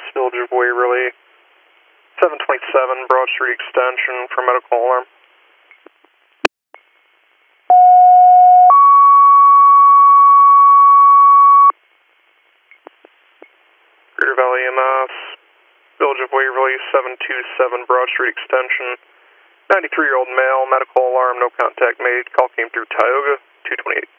Village of Waverly, 727 Broad Street Extension for medical alarm. Greater Valley EMS, Village of Waverly, 727 Broad Street Extension, 93-year-old male, medical alarm, no contact made. Call came through Tioga, 228.